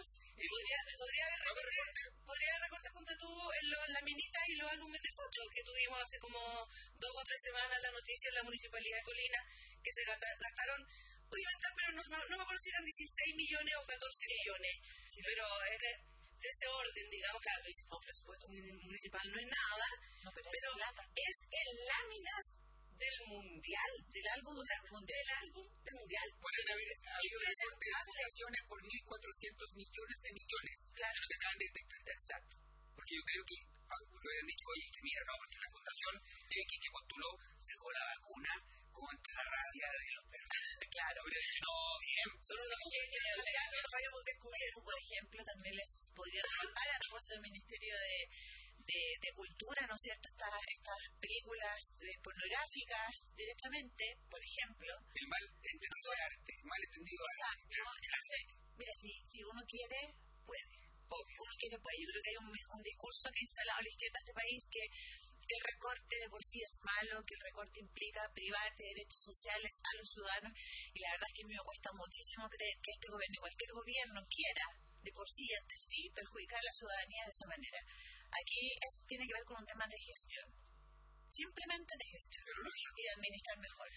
Podría haber recortes junto tú en la minita y los álbumes de fotos que tuvimos hace como 2 o 3 semanas la noticia en la Municipalidad de Colina, que se gastaron, pero no me acuerdo si eran 16 millones o 14 millones, sí, pero de ese orden, digamos, claro, un presupuesto municipal no es nada, pero es en láminas del mundial, del álbum del mundial. Pueden haber habido recortes de fundaciones por 1.400 millones de millones. Claro, lo que acaban de detectar. Exacto. Porque yo creo que lo habían dicho, oye, que mira, no, porque la fundación X que postuló sacó la vacuna contra la rabia de los perros. Claro, pero no, bien. Son unos genios, no los habíamos descubierto. Por ejemplo, también les podría reportar a propósito del Ministerio de Cultura, ¿no es cierto? Estas películas pornográficas directamente, por ejemplo. El mal entendido arte, mal entendido arte. Entonces, mira, si uno quiere, puede. Obvio. Uno quiere, puede. Yo creo que hay un discurso que ha instalado la izquierda de este país que el recorte de por sí es malo, que el recorte implica privar de derechos sociales a los ciudadanos, y la verdad es que a mí me cuesta muchísimo creer que este gobierno y cualquier gobierno quiera de por sí, ante sí, perjudicar a la ciudadanía de esa manera. Aquí tiene que ver con un tema de gestión, simplemente de gestión y de administrar mejor.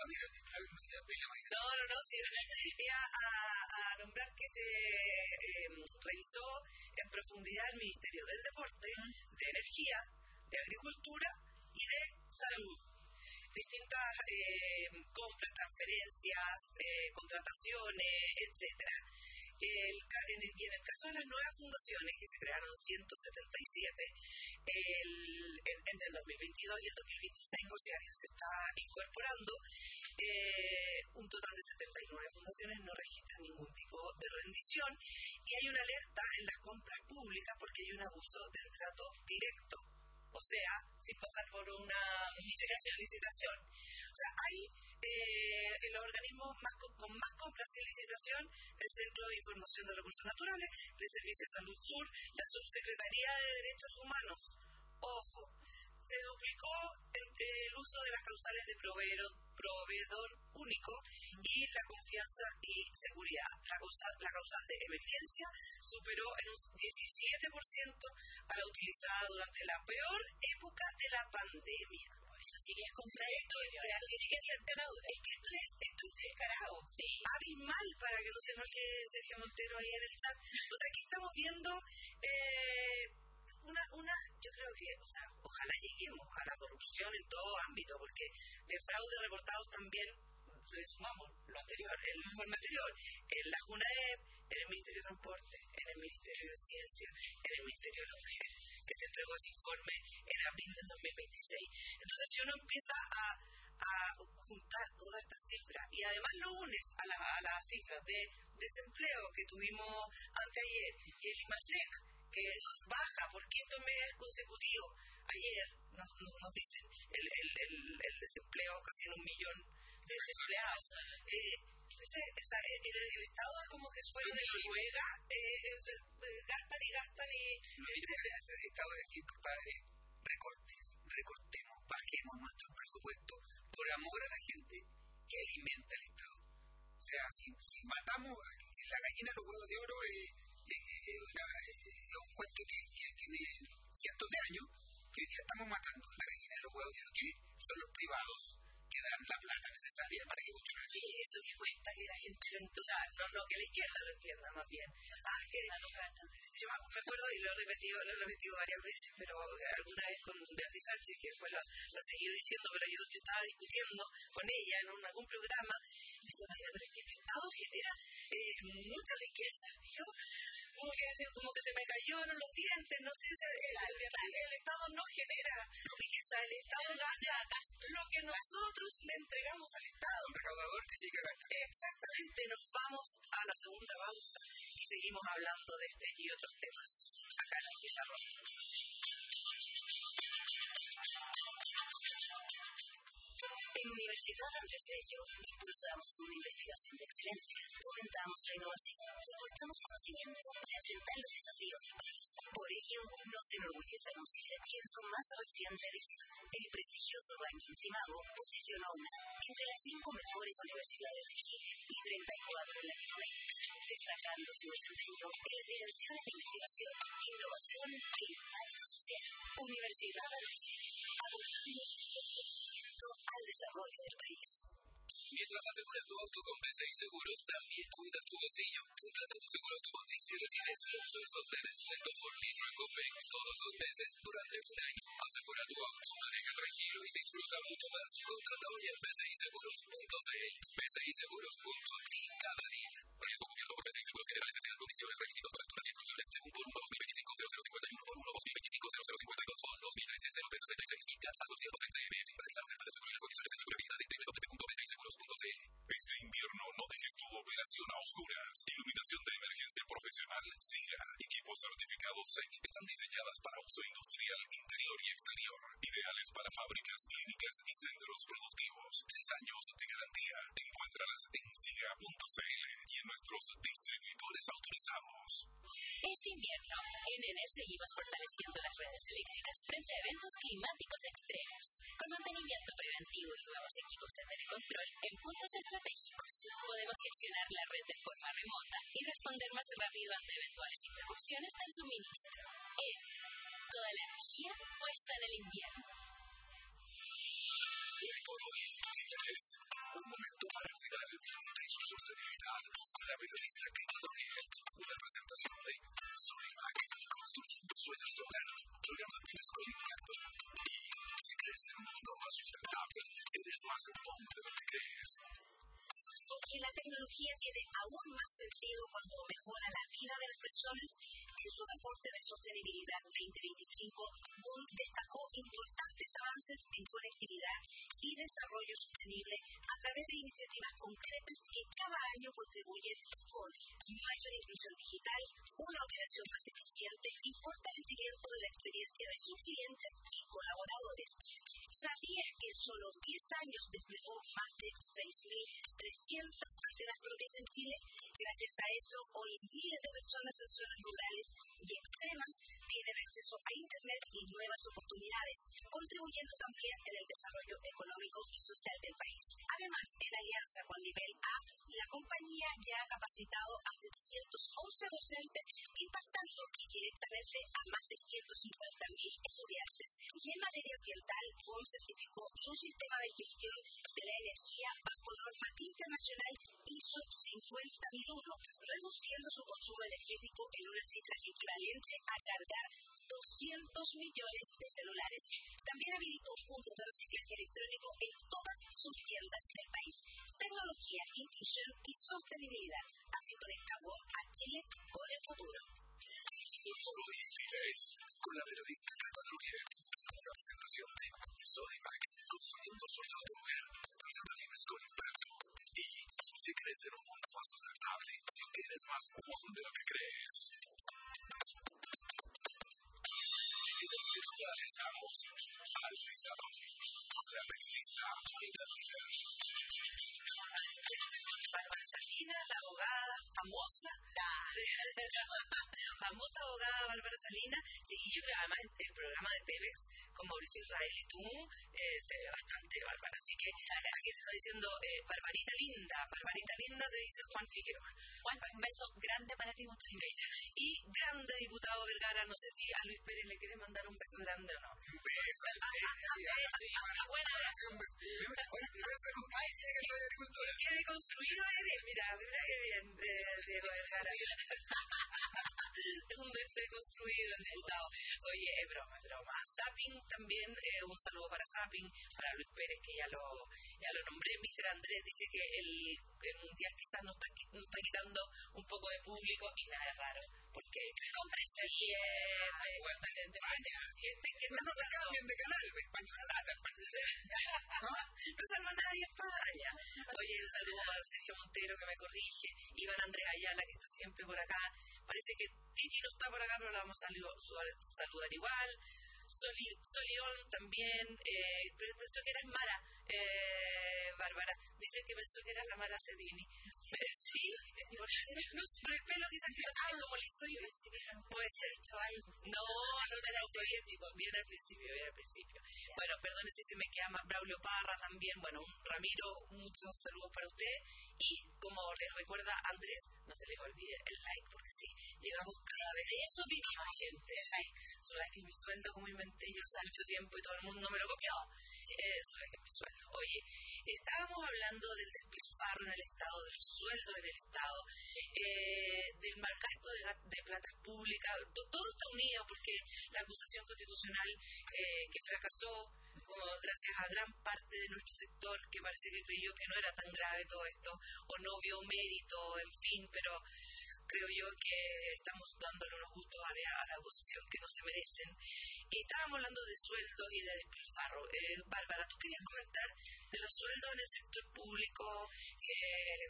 No, sí, iba a nombrar que se revisó en profundidad el Ministerio del Deporte, de Energía, de Agricultura y de Salud. Distintas compras, transferencias, contrataciones, etcétera. Y en el caso de las nuevas fundaciones, que se crearon 177 entre el 2022 y el 2026, por si alguien se está incorporando, un total de 79 fundaciones no registran ningún tipo de rendición, y hay una alerta en las compras públicas porque hay un abuso del trato directo, o sea, sin pasar por una licitación. O sea, hay en los organismos con más compras sin licitación: el Centro de Información de Recursos Naturales, el Servicio de Salud Sur, la Subsecretaría de Derechos Humanos. Ojo, se duplicó el uso de las causales de proveedor único y la confianza y seguridad. La causal de emergencia superó en un 17% a la utilizada durante la peor época de la pandemia. Eso sí que es contradictorio, esto sí que es cercanadura. Es que esto es descarado. Sí. Abismal, para que no se enoje Sergio Montero ahí en el chat. O sea, aquí estamos viendo yo creo que, o sea, ojalá lleguemos a la corrupción en todo ámbito, porque fraude reportados también, le sumamos lo anterior, el informe anterior, en la JUNAEP, en el Ministerio de Transporte, en el Ministerio de Ciencia, en el Ministerio de la Mujer, que se entregó ese informe en abril del 2026. Entonces, si uno empieza a juntar todas estas cifras y además lo unes a las cifras de desempleo que tuvimos anteayer y el IMASEC, que baja por quinto mes consecutivo, ayer nos dicen el desempleo casi en 1 millón de desempleados. El Estado es como que fuera de Noruega, gastan y ese Estado es decir, compadre, recortemos, bajemos nuestro presupuesto por amor a la gente que alimenta el Estado. O sea, si matamos, si la gallina de los huevos de oro es un cuento que tiene cientos de años, que hoy día estamos matando. La gallina de los huevos de oro, que son los privados que dan la plata necesaria para que funcione. Y eso que cuesta que la gente lo entienda, o sea, no que la izquierda lo entienda, más bien. Yo me acuerdo, y lo he repetido varias veces, pero alguna vez con Beatriz Sánchez, que después lo ha seguido diciendo, pero yo estaba discutiendo con ella en algún programa, y me decía, pero es que el Estado genera mucha riqueza. Y yo, como que se me cayeron los dientes, no sé, el Estado no genera riqueza, el Estado gana lo que nosotros le entregamos al Estado. Un recaudador que sigue gastando. Exactamente, nos vamos a la segunda pausa y seguimos hablando de este y otros temas acá en el Pizarrón. En Universidad Andrés Bello impulsamos una investigación de excelencia, fomentamos la innovación y aportamos conocimiento para enfrentar los desafíos del país. Por ello, nos enorgullece anunciar que en su más reciente edición, el prestigioso ranking Simago posicionó a UNAM entre las 5 mejores universidades de Chile y 34 en Latinoamérica, destacando su desempeño en las dimensiones de investigación, innovación e impacto social. Universidad Andrés Bello, aportando al desarrollo del país. Mientras aseguras tu auto con BCI Seguros, también cuidas tu bolsillo. Contrata tu seguro automotriz y recibe $100 de descuento por litro en Copec todos los meses durante un año. Asegura tu auto, maneja tranquilo y disfruta mucho más. Contrata hoy en bciseguros.cl. BCI Seguros junto a ti cada día. Riesgo cubierto por BCI Seguros Generales. Sean condiciones, requisitos, coberturas y instrucciones según por 1-2025-0051, por 1-2025-0052, por 2013-0366 y CAS asociados en CMF. Realizar oferta de seguro y las condiciones de segurabilidad en www.bciseguros.cl. Este invierno no dejes tu operación a oscuras. oscuras, iluminación de emergencia profesional, SIGA, equipos certificados SEC, están diseñadas para uso industrial interior y exterior, ideales para fábricas, clínicas y centros productivos. 3 años de garantía. Encuéntralas en siga.cl y en nuestros distribuidores autorizados. Este invierno, en Enel seguimos fortaleciendo las redes eléctricas frente a eventos climáticos extremos, con mantenimiento preventivo y nuevos equipos de telecontrol en puntos estratégicos. Podemos gestionar la red de forma remota y responder más rápido ante eventuales interrupciones del suministro. Toda la energía puesta en el invierno. Hoy por hoy, Chile es un momento para cuidar el planeta y su sostenibilidad con la periodista Kate Rodríguez. Una presentación de Sodimac, construyendo sueños de hogar, programa Pymes con Impacto. Y si crees en un mundo más sustentable, eres más en POM de lo que crees. Porque la tecnología tiene aún más sentido cuando mejora la vida de las personas. En su reporte de sostenibilidad 2025, BUM destacó importantes avances en conectividad y desarrollo sostenible a través de iniciativas concretas que cada año contribuyen con mayor inclusión digital, una operación más eficiente y fortalecimiento de la experiencia de sus clientes y colaboradores. ¿Sabía que en solo 10 años desplegó más de 6.300 carteras propias en Chile? Gracias a eso, hoy miles de personas en zonas rurales y extremas tienen acceso a Internet y nuevas oportunidades, contribuyendo también en el desarrollo económico y social del país. Además, en alianza con Nivel A, la compañía ya ha capacitado a 711 docentes, impactando directamente a más de 150.000 estudiantes. Y en materia ambiental, BOM certificó su sistema de gestión de la energía bajo norma internacional ISO 50001, reduciendo su consumo energético en una cifra equivalente a cargar 200 millones de celulares. También habilitó puntos de reciclaje electrónico en todas sus tiendas del país. Tecnología, inclusión y sostenibilidad. Así conecta BOM a Chile con el futuro. Hoy por hoy, Chile es con la periodista Kate Rodríguez. Una presentación de Sodimac, construyendo sueños de hogar, programa Pymes con Impacto. Y si crees en un mundo más sustentable, eres más POM de lo que crees. En el titular estamos al desarrollo con la periodista Mayra Miller. Bárbara Salinas, la abogada famosa, famosa abogada Bárbara Salinas. Sí, yo creo además el programa de TVX con Mauricio Israel y tú se ve bastante, Bárbara. Así que aquí te está diciendo Barbarita linda, te dice Juan Figueroa. Juan, un beso grande para ti, muchas gracias. Y grande diputado Vergara, no sé si a Luis Pérez le quieres mandar un beso grande o no. Un beso, buena oración. Oye, primero saludo que llega el radio agricultura. Qué deconstruido eres, mira qué bien, Diego Vergara. Un deconstruido el diputado. Oye, es broma. Zapping también, un saludo para Zapping, para Luis Pérez, que ya lo nombré. Mr. Andrés dice que el mundial quizás nos está quitando un poco de público y nada es raro, porque Igual de España. Que no se cambien de canal, española lata. no salva nadie España. Oye, un saludo a Sergio Montero que me corrige, Iván Andrés Ayala que está siempre por acá. Parece que Titi no está por acá, pero la vamos a saludar igual. Solión también, pero pensó que eras Mara, Bárbara. Dice que pensó que eras la Mara Cedini. Sí, no sé, pero el pelo quizás que lo trae como liso y puede ser. No era soviético, bien al principio. Bueno, perdone si se me queda Braulio Parra también. Bueno, Ramiro, muchos saludos para usted. Y como les recuerda Andrés, no se les olvide el like, porque sí, llegamos cada vez. De eso vivimos, gente. Sí, su like es mi sueldo, como inventé yo hace mucho tiempo y todo el mundo me lo copió. Su like es mi sueldo. Oye, estábamos hablando del despilfarro en el Estado, del sueldo en el Estado, del mal gasto de platas públicas. Todo está unido porque la acusación constitucional que fracasó, como gracias a gran parte de nuestro sector que parece que creyó que no era tan grave todo esto o no vio mérito, en fin, pero creo yo que estamos dándole unos gustos a la oposición que no se merecen. Y estábamos hablando de sueldos y de despilfarro. Bárbara, ¿tú querías comentar de los sueldos en el sector público?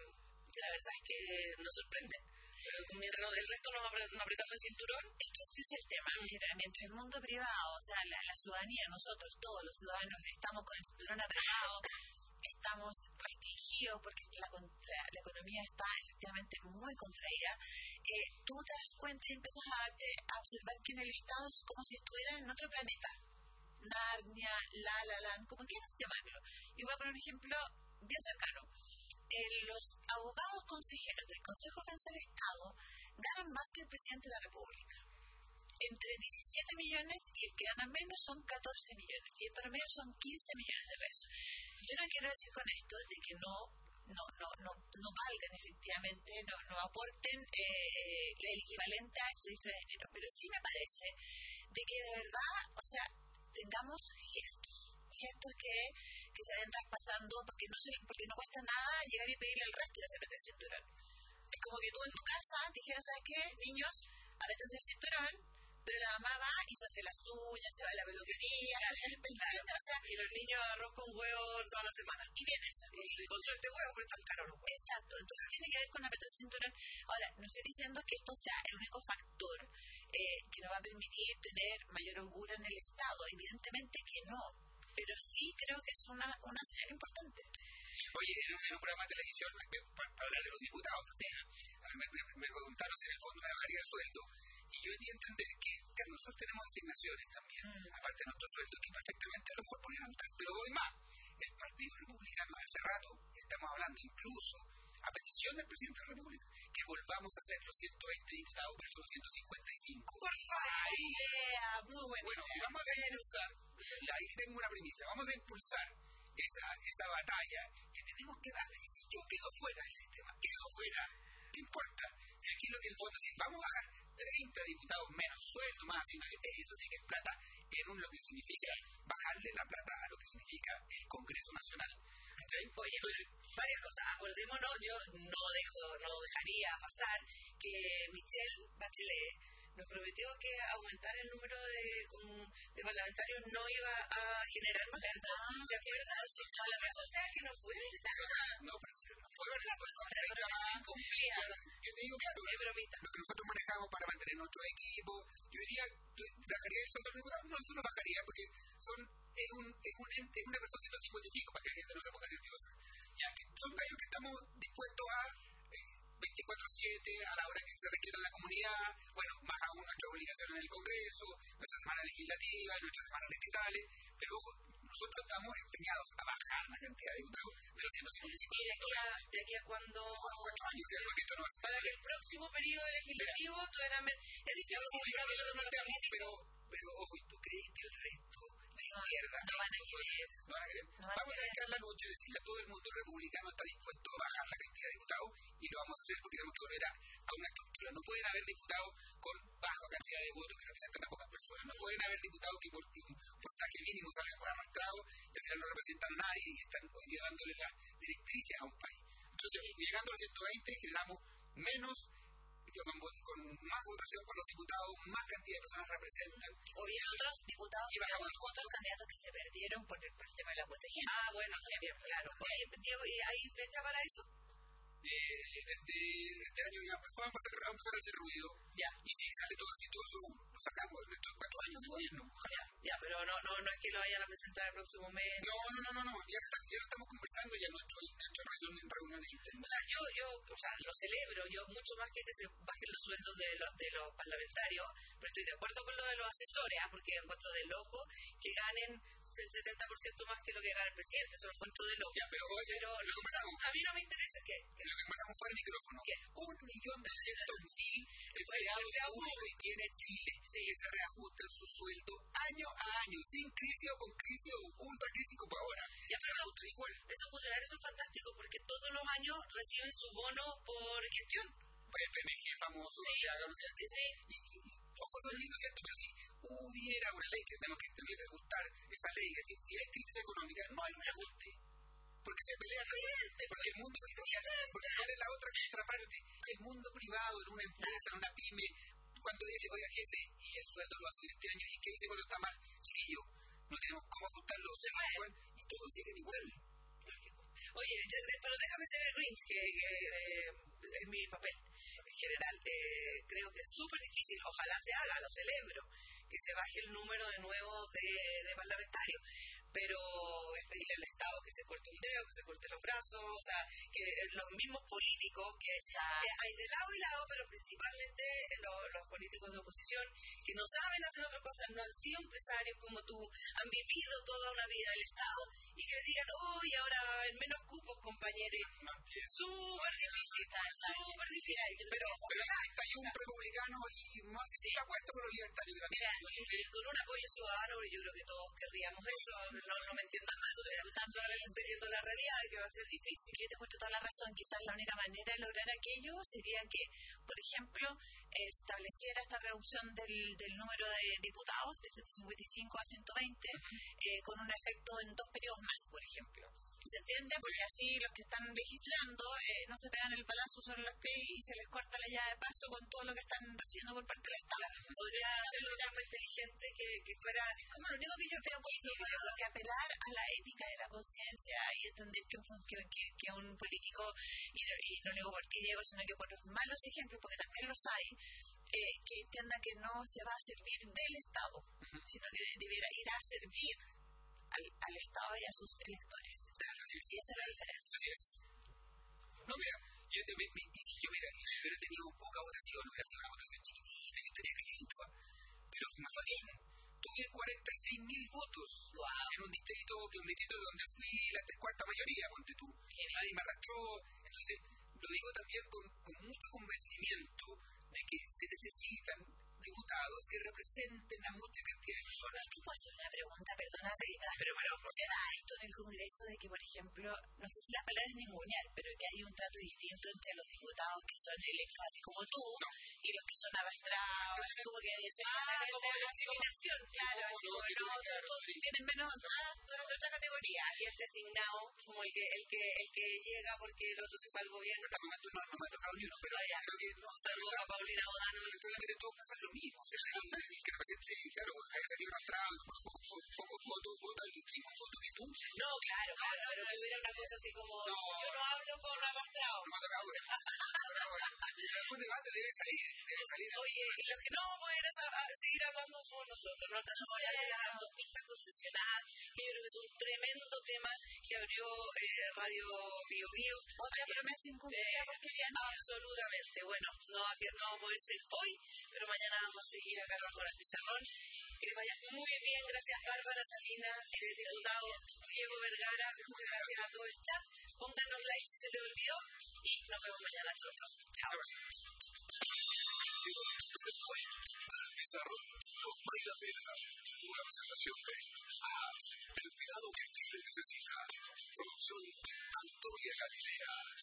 La verdad es que nos sorprende. Pero mientras el resto nos apretamos el cinturón. Es que ese es el tema. Mira, mientras el mundo privado, o sea, la ciudadanía, nosotros, todos los ciudadanos, estamos con el cinturón apretado, estamos restringidos porque la economía está efectivamente muy contraída, tú te das cuenta y empiezas a observar que en el Estado es como si estuviera en otro planeta. Narnia, La La Land, como quieras llamarlo. Y voy a poner un ejemplo bien cercano. Los abogados consejeros del Consejo de Defensa del Estado ganan más que el presidente de la República. Entre 17 millones y el que gana menos son 14 millones. Y el promedio son 15 millones de pesos. Yo no quiero decir con esto de que no valgan efectivamente, no aporten el equivalente a ese cifra de dinero. Pero sí me parece de que de verdad, o sea, tengamos gestos que se vayan traspasando porque no cuesta nada llegar y pedirle al resto de ese el cinturón. Es como que tú en tu casa dijeras, ¿sabes qué? Niños, apretense el cinturón, pero la mamá va y se hace las uñas, se va a la peluquería, claro. O sea, y los niños arroz con huevo toda la semana. Y viene esa. Y con suerte huevo, pero están caros los huevos. Exacto, entonces tiene que ver con apretar el cinturón. Ahora, no estoy diciendo que esto sea el único factor que nos va a permitir tener mayor holgura en el Estado, evidentemente que no, pero sí creo que es una señal importante. Oye, en un programa de televisión, para hablar de los diputados, me preguntaron si en el fondo me bajaría el sueldo, y yo di a entender que nosotros tenemos asignaciones también, aparte de nuestro sueldo, que perfectamente a lo mejor ponían a votar, pero voy más. El Partido Republicano hace rato estamos hablando incluso a petición del presidente de la República que volvamos a hacer los 120 diputados versus los 155. Por favor. Bueno, vamos a impulsar, ahí tengo una primicia, vamos a impulsar esa batalla que tenemos que darle. Y si yo quedo fuera del sistema, ¿qué importa? Si aquí lo que en el fondo, si vamos a bajar 30 diputados menos sueldo, más asignación, eso sí que es plata en lo que significa bajarle la plata a lo que significa el Congreso Nacional. ¿Cachai? Oye, entonces, varias cosas. Acordémonos, yo no dejaría pasar que Michelle Bachelet nos prometió que aumentar el número de parlamentarios no iba a generar más gasto. ¿Se acuerdan? O sea, que no fue verdad. No, pero no fue verdad. Pues cumplía. Yo te digo, claro, lo que nosotros manejamos para mantener nuestro equipo, yo diría, ¿bajaría el sueldo del diputado? No, eso no bajaría porque es una persona 155 para que la gente no se ponga nerviosa. Ya que son gallos que estamos dispuestos a 24/7 a la hora que se requiera en la comunidad, bueno, más aún nuestra obligación en el Congreso, nuestra semana legislativa, nuestras semanas distritales, pero ojo, nosotros estamos empeñados a bajar la cantidad de diputados de los 155. ¿Y de aquí a cuándo? 4 años, porque esto no va a ser. Para que el próximo periodo legislativo es difícil, pero ojo, ¿y tú crees que el resto, la izquierda, no van a querer? Vamos a dedicar la noche a decirle a todo el mundo republicano está dispuesto a bajar la cantidad de diputados y lo vamos a hacer porque tenemos que volver a una estructura. No pueden haber diputados con baja cantidad de votos que representan a pocas personas. No pueden haber diputados que por un porcentaje mínimo salgan por arrastrados y al final no representan a nadie y están hoy día dándole las directrices a un país. Entonces, llegando a los 120 generamos menos, con más votación por los diputados, más cantidad de personas representan. O bien otros diputados y bajamos otros candidatos que se perdieron por el tema de la cuota de género. Bueno, claro. Diego, ¿y hay fecha para eso? Desde este año ya vamos a empezar a hacer ruido. Ya. Y si sale todo exitoso, lo sacamos en estos 4 años de gobierno. Ojalá. Ya, pero no es que lo vayan a presentar el próximo mes. No. Ya lo estamos conversando ya en nuestra reuniones internas. O sea, yo lo celebro, yo mucho más que se bajen los sueldos de los parlamentarios, pero estoy de acuerdo con lo de los asesores, porque encuentro de loco que ganen el 70% más que lo que gana el presidente, eso lo encuentro de loco. Ya, pero lo conversamos. A mí no me interesa que lo que conversamos fuera del micrófono. ¿Qué? 1.200.000 empleados públicos tiene Chile, que se reajustan su sueldo año a año, sin crisis o con crisis o ultra crisis como ahora. Ya, pero igual. Esos funcionarios son fantásticos porque todos los años reciben su bono por gestión. Pues el PMG famoso, sí. Y ojo, son lindos, ¿cierto? Pero si hubiera una ley que tenemos que gustar esa ley, es decir, si hay crisis económica, no hay reajuste. Porque se pelea porque el mundo privado, porque no es la otra contraparte, el mundo privado en una empresa, en una pyme, cuando dice, oiga jefe, y el sueldo lo va a subir este año, ¿y qué dice cuando está mal? Chiquillo, no tenemos cómo ajustarlo, igual, y todos siguen igual. Oye, pero déjame ser el Grinch, que es mi papel en general. Creo que es súper difícil, ojalá se haga, lo celebro, que se baje el número de nuevo de parlamentarios. Pero es pedirle al Estado que se corte un dedo, que se corte los brazos, o sea, que los mismos políticos, que hay de lado y lado, pero principalmente los políticos de oposición, que no saben hacer otra cosa, no han sido empresarios como tú, han vivido toda una vida del Estado, y que digan, uy, ahora va a haber menos cupos, compañeros. Súper difícil, pero está ahí un republicano y más está puesto por los libertarios también. Con un apoyo ciudadano, yo creo que todos querríamos eso. No me entiendo nada, solamente estoy viendo la realidad de que va a ser difícil. Yo te muestro toda la razón. Quizás la única manera de lograr aquello sería que, por ejemplo, se estableciera esta reducción del número de diputados de 155 a 120 con un efecto en 2 periodos más, por ejemplo. ¿Se entiende? Porque así los que están legislando no se pegan el palazo sobre los pies y se les corta la llave de paso con todo lo que están recibiendo por parte del Estado. Podría hacerlo de forma inteligente que fuera... Como lo único que yo creo posible, porque apelar a la ética y la conciencia y entender que un político, y no lo digo por ti, Diego, sino que por los malos ejemplos, porque también los hay, que entienda que no se va a servir del Estado, sino que debiera ir a servir al Estado y a sus electores. Claro, así es. Y esa es la diferencia. Así es. No, mira, si yo hubiera tenido poca votación, hubiera sido una votación chiquitita, yo estaría calladito, pero me fue bien. Tuve 46.000 votos en un distrito donde fui la 3/4 mayoría, ponte tú. Nadie me arrastró. Entonces, lo digo también con mucho convencimiento de que se necesitan diputados que representen a mucha cantidad de personas. ¿Te puedo hacer una pregunta? Perdona, pero ¿se da esto en el Congreso de que, por ejemplo, no sé si la palabra es ningunear, pero que hay un trato distinto entre los diputados que son electos así como tú y los que son arrastrados, así como que dicen, como la discriminación, claro, así como no, todos tienen menos, tú eres de otra categoría, y el designado como el que llega porque el otro se fue al gobierno. Hasta el momento no me ha tocado ni uno, pero creo que no. Saludos a Paulina Bodano. Eventualmente todos pasan lo mismo. O sea, el que represente, claro, haya salido arrastrado, por pocos votos, vota el mismo voto que tú. No, claro, pero que hubiera una cosa así como, yo no hablo con arrastrado. No me ha tocado, un debate debe salir. Oye, y los que no vamos a poder seguir hablando somos nosotros. No alcanzamos a hablar de las autopistas concesionadas, que yo creo que es un tremendo tema que abrió Radio Bio Bio. Otra promesa incumplida porque ya no. Absolutamente. Bueno, no va a poder ser hoy, pero mañana vamos a seguir acá con el pizarrón. Que vaya muy bien, gracias Bárbara Salinas, diputado Diego Vergara, muchas gracias a todo el chat. Pónganos like si se les olvidó y nos vemos mañana. Chao. Al pizarrón con Mayra Pera, una presentación de el cuidado que Chile necesita. Producción Antonia Galilea.